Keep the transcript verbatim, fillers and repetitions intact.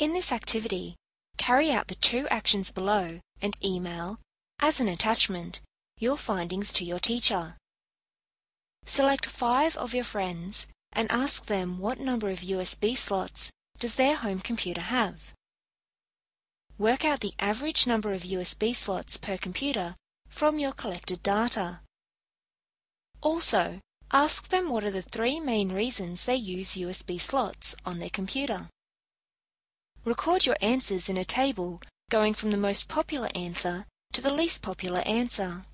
In this activity, carry out the two actions below and email, as an attachment, your findings to your teacher. Select five of your friends and ask them what number of U S B slots does their home computer have. Work out the average number of U S B slots per computer from your collected data. Also, ask them what are the three main reasons they use U S B slots on their computer. Record your answers in a table going from the most popular answer to the least popular answer.